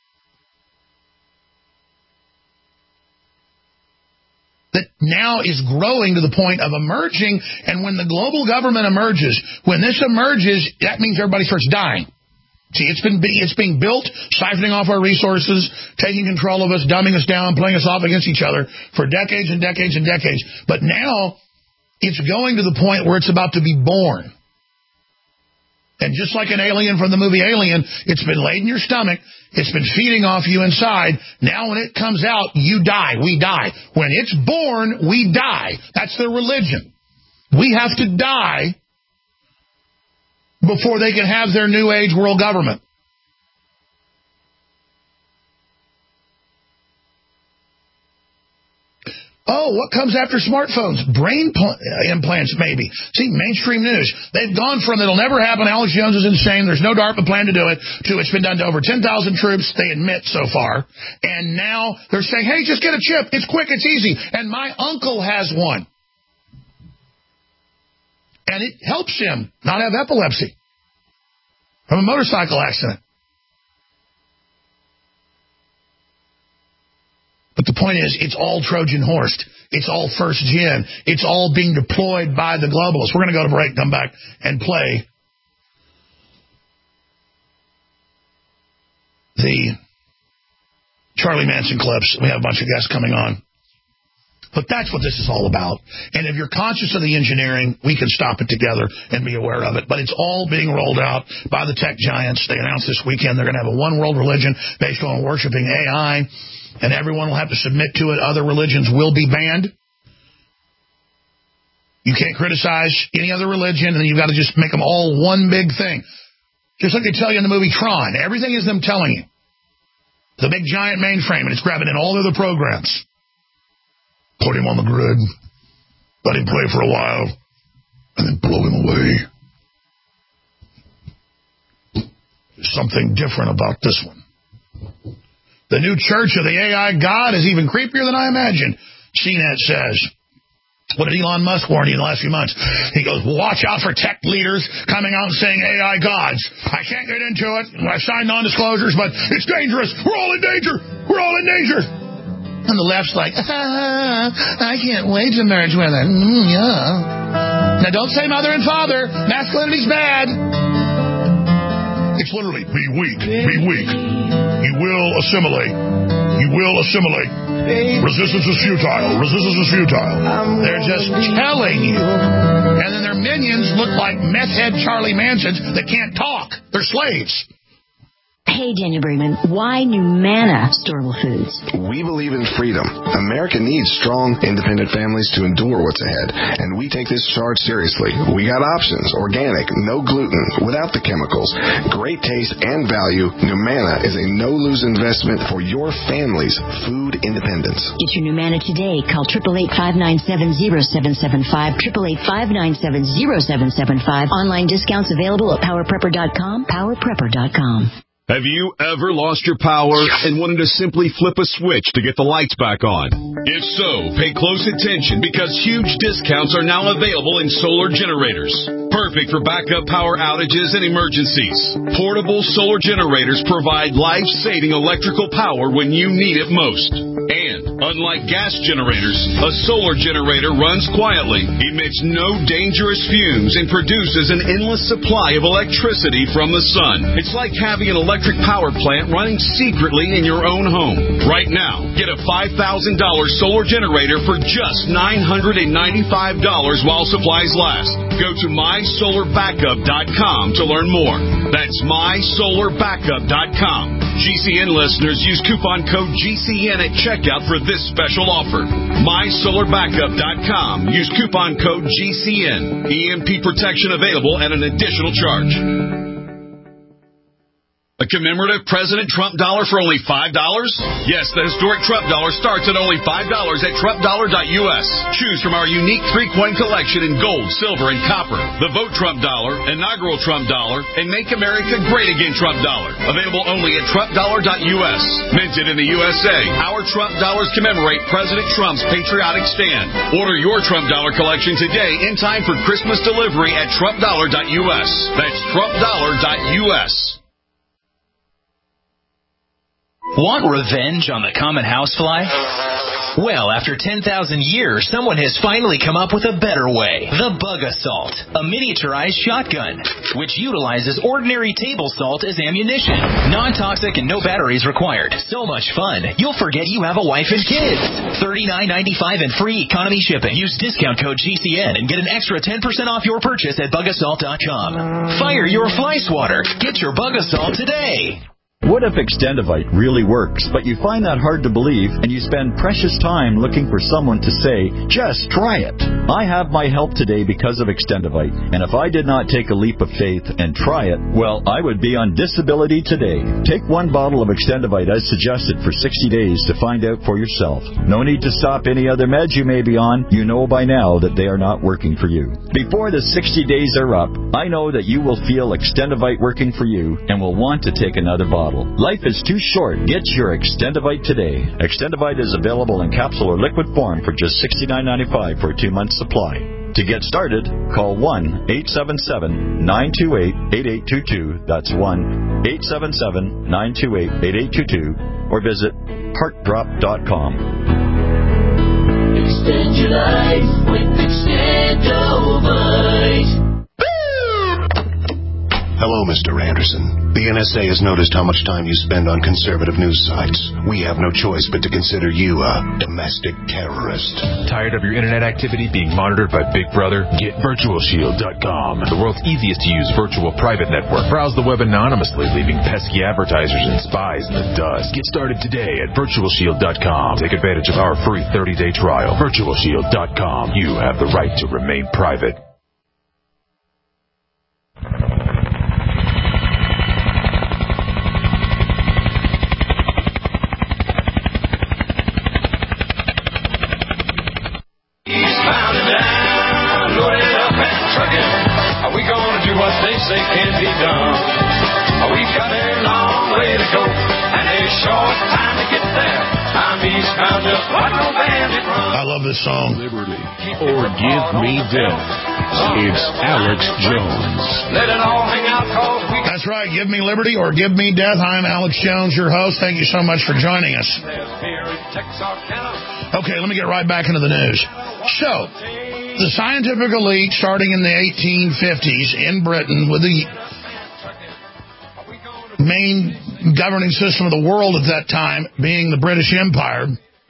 that now is growing to the point of emerging. And when the global government emerges, when this emerges, that means everybody starts dying. See, it's been it's being built, siphoning off our resources, taking control of us, dumbing us down, playing us off against each other for decades and decades and decades. But now it's going to the point where it's about to be born. And just like an alien from the movie Alien, it's been laid in your stomach. It's been feeding off you inside. Now when it comes out, you die. We die. When it's born, we die. That's their religion. We have to die before they can have their new age world government. Oh, what comes after smartphones? Brain pl- implants, maybe. See, mainstream news. They've gone from it'll never happen, Alex Jones is insane, there's no DARPA plan to do it, to it's been done to over ten thousand troops, they admit so far. And now they're saying, hey, just get a chip. It's quick, it's easy. And my uncle has one. And it helps him not have epilepsy from a motorcycle accident. But the point is, it's all Trojan horsed. It's all first gen. It's all being deployed by the globalists. We're going to go to break, come back, and play the Charlie Manson clips. We have a bunch of guests coming on. But that's what this is all about. And if you're conscious of the engineering, we can stop it together and be aware of it. But it's all being rolled out by the tech giants. They announced this weekend they're going to have a one world religion based on worshiping A I, and everyone will have to submit to it. Other religions will be banned. You can't criticize any other religion, and then you've got to just make them all one big thing. Just like they tell you in the movie Tron. Everything is them telling you. The big giant mainframe, and it's grabbing in all the other programs. Put him on the grid, let him play for a while, and then blow him away. There's something different about this one. The new church of the A I God is even creepier than I imagined, C net says. What did Elon Musk warn you in the last few months? He goes, watch out for tech leaders coming out and saying A I gods. I can't get into it. I signed non-disclosures, but it's dangerous. We're all in danger. We're all in danger. And the left's like, ah, I can't wait to merge with it. Mm, yeah. Now, don't say mother and father. Masculinity's bad. It's literally, be weak, be weak. You will assimilate. You will assimilate. Resistance is futile. Resistance is futile. They're just telling you. And then their minions look like meth head Charlie Mansons that can't talk. They're slaves. Hey, Daniel Bergman, why Numana Storable Foods? We believe in freedom. America needs strong, independent families to endure what's ahead, and we take this charge seriously. We got options: organic, no gluten, without the chemicals, great taste and value. Numana is a no-lose investment for your family's food independence. Get your Numana today. Call eight eight eight, five nine seven, zero seven seven five, eight eight eight, five nine seven, zero seven seven five. Online discounts available at power prepper dot com, power prepper dot com. Have you ever lost your power and wanted to simply flip a switch to get the lights back on? If so, pay close attention because huge discounts are now available in solar generators. Perfect for backup power outages and emergencies. Portable solar generators provide life-saving electrical power when you need it most. And, unlike gas generators, a solar generator runs quietly, emits no dangerous fumes, and produces an endless supply of electricity from the sun. It's like having an electric power plant running secretly in your own home. Right now, get a five thousand dollars solar generator for just nine hundred ninety-five dollars while supplies last. Go to my solar backup dot com to learn more. That's my solar backup dot com. G C N listeners use coupon code G C N at checkout for this special offer. my solar backup dot com. Use coupon code G C N. E M P protection available at an additional charge. A commemorative President Trump dollar for only five dollars? Yes, the historic Trump dollar starts at only five dollars at Trump dollar dot U S. Choose from our unique three-coin collection in gold, silver, and copper. The Vote Trump dollar, Inaugural Trump dollar, and Make America Great Again Trump dollar. Available only at Trump dollar dot U S. Minted in the U S A, our Trump dollars commemorate President Trump's patriotic stand. Order your Trump dollar collection today in time for Christmas delivery at Trump dollar dot U S. That's Trump dollar dot U S. Want revenge on the common housefly? Well, after ten thousand years, someone has finally come up with a better way. The Bug Assault, a miniaturized shotgun, which utilizes ordinary table salt as ammunition. Non-toxic and no batteries required. So much fun, you'll forget you have a wife and kids. thirty-nine ninety-five and free economy shipping. Use discount code G C N and get an extra ten percent off your purchase at bug assault dot com. Fire your fly swatter. Get your Bug Assault today. What if Extendivite really works, but you find that hard to believe and you spend precious time looking for someone to say, just try it? I have my help today because of Extendivite, and if I did not take a leap of faith and try it, well, I would be on disability today. Take one bottle of Extendivite as suggested for sixty days to find out for yourself. No need to stop any other meds you may be on. You know by now that they are not working for you. Before the sixty days are up, I know that you will feel Extendivite working for you and will want to take another bottle. Life is too short. Get your Extendivite today. Extendivite is available in capsule or liquid form for just sixty-nine ninety-five for a two-month supply. To get started, call one eight seven seven, nine two eight, eight eight two two. That's one eight seven seven, nine two eight, eight eight two two. Or visit heart drop dot com. Extend your life with Extendivite. Hello, Mister Anderson. The N S A has noticed how much time you spend on conservative news sites. We have no choice but to consider you a domestic terrorist. Tired of your internet activity being monitored by Big Brother? Get virtual shield dot com, the world's easiest to use virtual private network. Browse the web anonymously, leaving pesky advertisers and spies in the dust. Get started today at virtual shield dot com. Take advantage of our free thirty-day trial. virtual shield dot com. You have the right to remain private. Say can't be done. We've got a long way to go and a short time to get there. I'm eastbound, just like no bandit run. I love this song. Liberty or give me death. It's Alex Jones. Let it all hang out, cause we. That's right. Give me liberty or give me death. I'm Alex Jones, your host. Thank you so much for joining us. Okay, let me get right back into the news. So, the scientific elite, starting in the eighteen fifties in Britain, with the main governing system of the world at that time being the British Empire,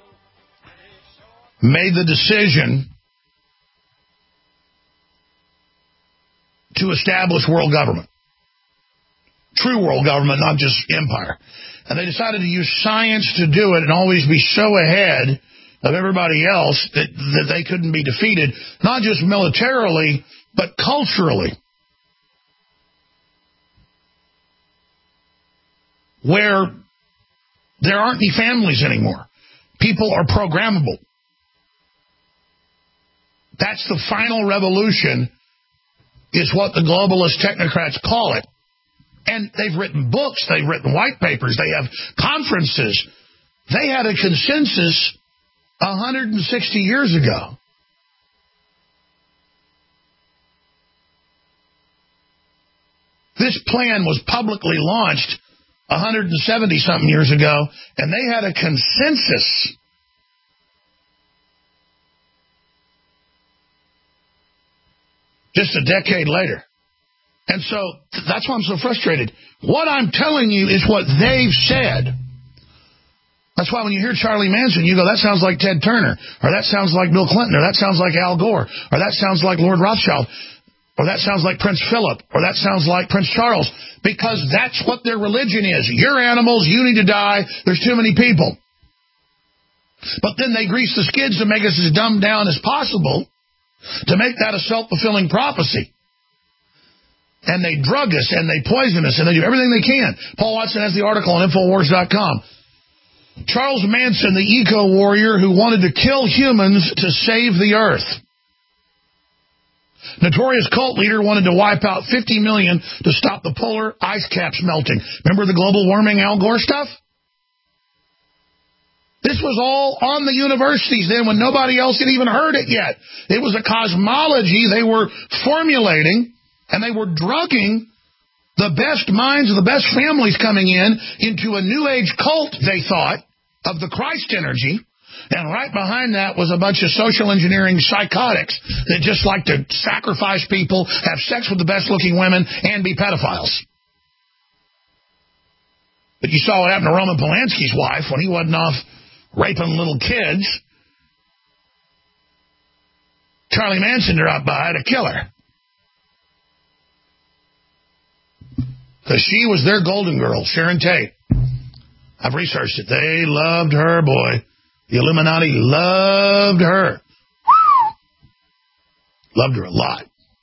made the decision to establish world government. True world government, not just empire. And they decided to use science to do it and always be so ahead of everybody else that, that they couldn't be defeated, not just militarily, but culturally. Where there aren't any families anymore. People are programmable. That's the final revolution, is what the globalist technocrats call it. And they've written books, they've written white papers, they have conferences. They had a consensus one hundred sixty years ago. This plan was publicly launched one hundred seventy something years ago, and they had a consensus. Just a decade later. And so that's why I'm so frustrated. What I'm telling you is what they've said. That's why when you hear Charlie Manson, you go, that sounds like Ted Turner, or that sounds like Bill Clinton, or that sounds like Al Gore, or that sounds like Lord Rothschild. or that sounds like Prince Philip, or that sounds like Prince Charles, because that's what their religion is. You're animals, you need to die, there's too many people. But then they grease the skids to make us as dumbed down as possible to make that a self-fulfilling prophecy. And they drug us, and they poison us, and they do everything they can. Paul Watson has the article on Infowars dot com. Charles Manson, the eco-warrior who wanted to kill humans to save the earth. Notorious cult leader wanted to wipe out fifty million to stop the polar ice caps melting. Remember the global warming Al Gore stuff? This was all on the universities then when nobody else had even heard it yet. It was a cosmology they were formulating, and they were drugging the best minds of the best families coming in into a new age cult, they thought, of the Christ energy. And right behind that was a bunch of social engineering psychotics that just like to sacrifice people, have sex with the best-looking women, and be pedophiles. But you saw what happened to Roman Polanski's wife when he wasn't off raping little kids. Charlie Manson dropped by to kill her. Because she was their golden girl, Sharon Tate. I've researched it. They loved her, boy. The Illuminati loved her. Loved her a lot.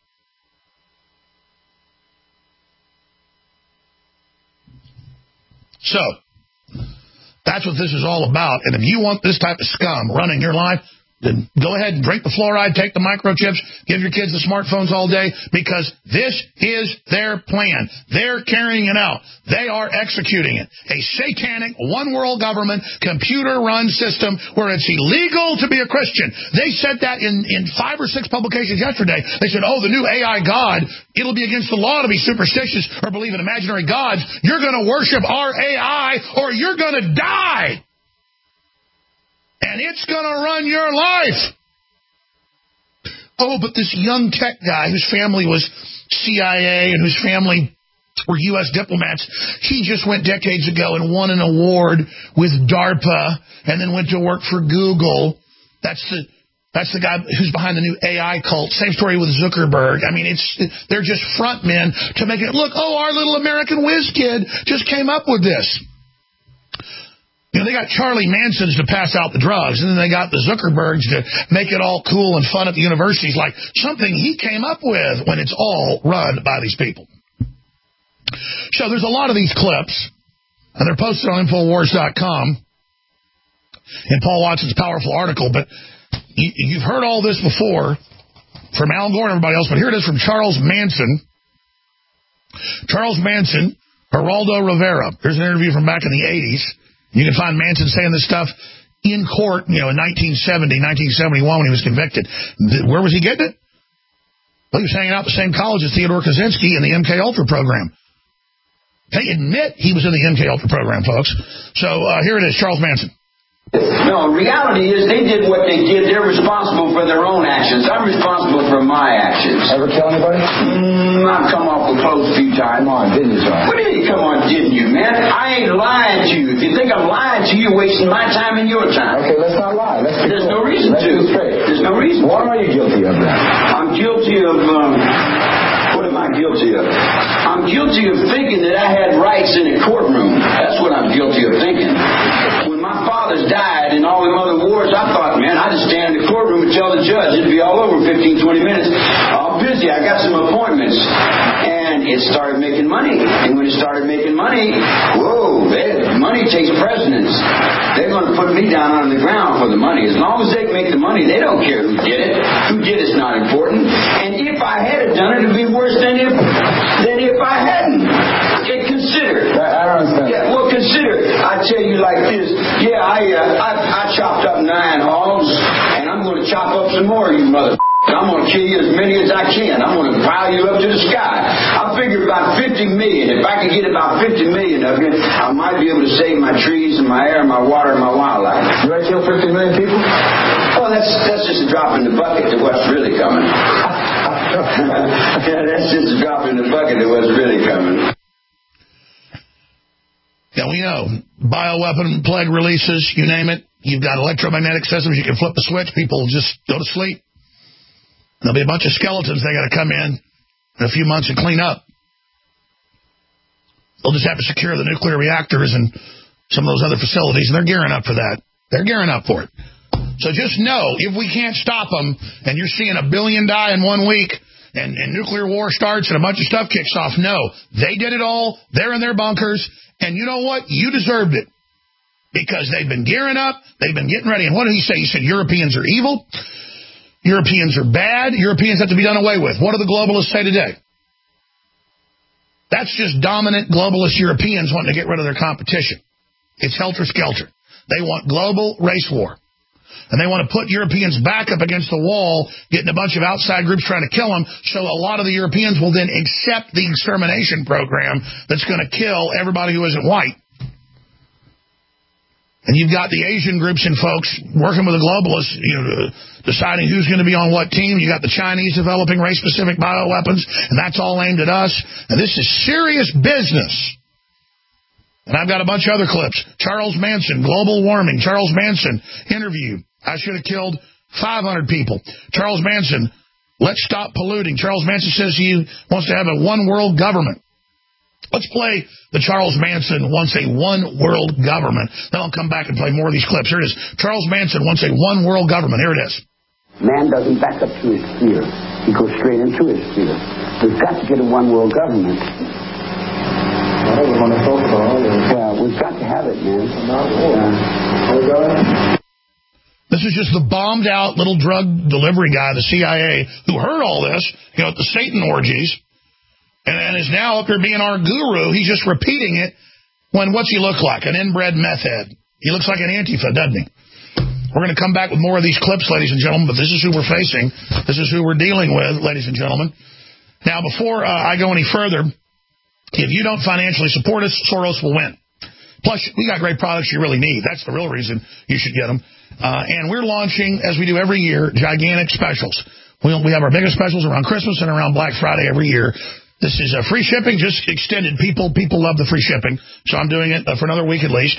So, that's what this is all about. And if you want this type of scum running your life, then go ahead and drink the fluoride, take the microchips, give your kids the smartphones all day, because this is their plan. They're carrying it out. They are executing it. A satanic, one-world government, computer-run system where it's illegal to be a Christian. They said that in, in five or six publications yesterday. They said, oh, the new A I God, it'll be against the law to be superstitious or believe in imaginary gods. You're going to worship our A I or you're going to die. And it's going to run your life. Oh, but this young tech guy whose family was C I A and whose family were U S diplomats, he just went decades ago and won an award with DARPA and then went to work for Google. That's the that's the guy who's behind the new A I cult. Same story with Zuckerberg. I mean, it's they're just front men to make it look, oh, our little American whiz kid just came up with this. You know, they got Charlie Mansons to pass out the drugs, and then they got the Zuckerbergs to make it all cool and fun at the universities, like something he came up with when it's all run by these people. So there's a lot of these clips, and they're posted on Infowars dot com in Paul Watson's powerful article, but you, you've heard all this before from Al Gore and everybody else, but here it is from Charles Manson. Charles Manson, Geraldo Rivera. Here's an interview from back in the eighties. You can find Manson saying this stuff in court, you know, in nineteen seventy, nineteen seventy-one when he was convicted. Where was he getting it? Well, he was hanging out at the same college as Theodore Kaczynski in the M K Ultra program. They admit he was in the M K Ultra program, folks. So uh, here it is, Charles Manson. No, reality is they did what they did. They're responsible for their own actions. I'm responsible for my actions. Ever kill anybody? Mm, I've come off the clothes a few times. Come on, didn't you, son? What do you come on, didn't you, man? I ain't lying to you. If you think I'm lying to you, you're wasting my time and your time. Okay, let's not lie. Let's be There's straight. no reason let's to. Be straight. There's no reason What to. are you guilty of then? I'm guilty of, um... What am I guilty of? I'm guilty of thinking that I had rights in a courtroom. That's what I'm guilty of thinking. When my fathers died in all them other wars, I thought, man, I'd just stand in the courtroom and tell the judge. It'd be all over fifteen, twenty minutes. I'm busy. I got some appointments. And it started making money. And when it started making money, whoa, man, money takes precedence. They're going to put me down on the ground for the money. As long as they make the money, they don't care who did it. Who did it's not important. And if I had done it, it'd be worse than if than if I hadn't. Okay, consider. I don't understand. Yeah, well, consider. I tell you like this. Yeah, I uh, I, I chopped up nine hogs, and I'm going to chop up some more, you mother. I'm going to kill you as many as I can. I'm going to pile you up to the sky. I figure about fifty million. If I could get about fifty million of you, I might be able to save my trees and my air and my water and my wildlife. You ready to kill fifty million people? Well, that's that's just a drop in the bucket to what's really coming. Yeah, that's just a drop in the bucket to what's really coming. Yeah, we know. Bioweapon plague releases, you name it. You've got electromagnetic systems. You can flip the switch. People just go to sleep. There'll be a bunch of skeletons. They got to come in, in a few months and clean up. They'll just have to secure the nuclear reactors and some of those other facilities, and they're gearing up for that. They're gearing up for it. So just know, if we can't stop them, and you're seeing a billion die in one week, and, and nuclear war starts and a bunch of stuff kicks off, no. They did it all. They're in their bunkers. And you know what? You deserved it. Because they've been gearing up. They've been getting ready. And what did he say? He said Europeans are evil. Europeans are bad. Europeans have to be done away with. What do the globalists say today? That's just dominant globalist Europeans wanting to get rid of their competition. It's helter-skelter. They want global race war. And they want to put Europeans back up against the wall, getting a bunch of outside groups trying to kill them, so a lot of the Europeans will then accept the extermination program that's going to kill everybody who isn't white. And you've got the Asian groups and folks working with the globalists, you know, deciding who's going to be on what team. You got the Chinese developing race-specific bioweapons, and that's all aimed at us. And this is serious business. And I've got a bunch of other clips. Charles Manson, global warming. Charles Manson, interview. I should have killed five hundred people. Charles Manson, let's stop polluting. Charles Manson says he wants to have a one-world government. Let's play the Charles Manson wants a one-world government. Then I'll come back and play more of these clips. Here it is. Charles Manson wants a one-world government. Here it is. Man doesn't back up to his sphere. He goes straight into his sphere. We've got to get a one-world government. Well, we want to talk about it. Yeah, we've got to have it, man. Yeah. This is just the bombed-out little drug delivery guy, the C I A, who heard all this, you know, at the Satan orgies, and, and is now up here being our guru. He's just repeating it when what's he look like? An inbred meth head. He looks like an Antifa, doesn't he? We're going to come back with more of these clips, ladies and gentlemen, but this is who we're facing. This is who we're dealing with, ladies and gentlemen. Now, before uh, I go any further, if you don't financially support us, Soros will win. Plus, we got great products you really need. That's the real reason you should get them. Uh, and we're launching, as we do every year, gigantic specials. We, we have our biggest specials around Christmas and around Black Friday every year. This is uh, free shipping, just extended. People people love the free shipping, so I'm doing it uh, for another week at least.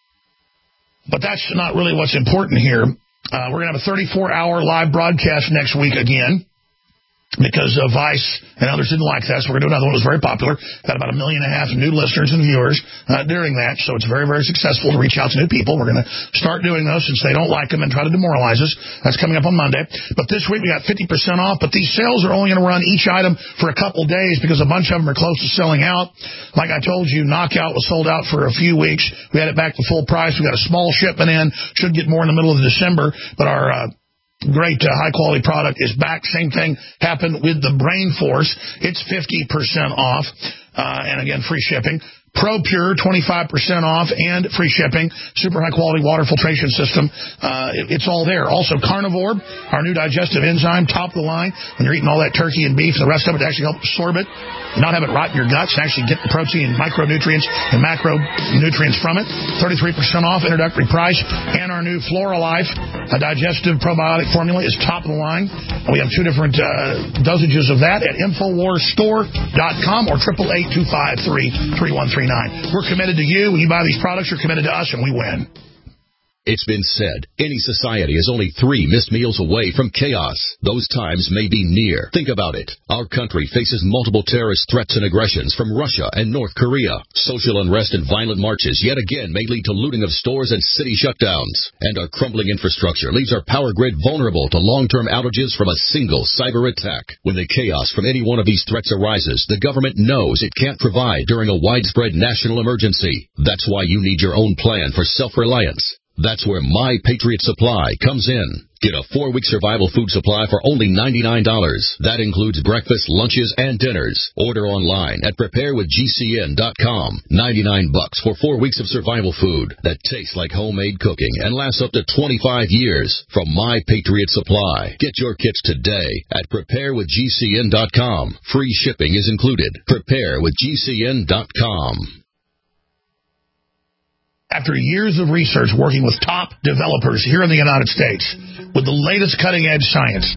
But that's not really what's important here. Uh, we're going to have a thirty-four hour live broadcast next week again, because uh, Vice and others didn't like that, so we're going to do another one. It was very popular. Got about a million and a half new listeners and viewers uh, during that, so it's very, very successful to reach out to new people. We're going to start doing those since they don't like them and try to demoralize us. That's coming up on Monday. But this week we got fifty percent off, but these sales are only going to run each item for a couple days because a bunch of them are close to selling out. Like I told you, Knockout was sold out for a few weeks. We had it back to full price. We got a small shipment in. Should get more in the middle of December, but our... Uh, Great uh, high-quality product is back. Same thing happened with the Brain Force. It's fifty percent off, uh, and again, free shipping. Pro Pure, twenty-five percent off and free shipping. Super high-quality water filtration system. Uh, it, it's all there. Also, Carnivore, our new digestive enzyme, top of the line. When you're eating all that turkey and beef and the rest of it, to actually help absorb it, not have it rot in your guts, and actually get the protein and micronutrients and macronutrients from it. thirty-three percent off, introductory price. And our new Flora Life, a digestive probiotic formula, is top of the line. And we have two different uh, dosages of that at Infowars Store dot com or eight eight eight, two five three, three one three nine. We're committed to you. When you buy these products, you're committed to us, and we win. It's been said, any society is only three missed meals away from chaos. Those times may be near. Think about it. Our country faces multiple terrorist threats and aggressions from Russia and North Korea. Social unrest and violent marches yet again may lead to looting of stores and city shutdowns. And our crumbling infrastructure leaves our power grid vulnerable to long-term outages from a single cyber attack. When the chaos from any one of these threats arises, the government knows it can't provide during a widespread national emergency. That's why you need your own plan for self-reliance. That's where My Patriot Supply comes in. Get a four-week survival food supply for only ninety-nine dollars. That includes breakfast, lunches, and dinners. Order online at prepare with G C N dot com. ninety-nine bucks for four weeks of survival food that tastes like homemade cooking and lasts up to twenty-five years from My Patriot Supply. Get your kits today at prepare with G C N dot com. Free shipping is included. prepare with G C N dot com. After years of research working with top developers here in the United States, with the latest cutting-edge science,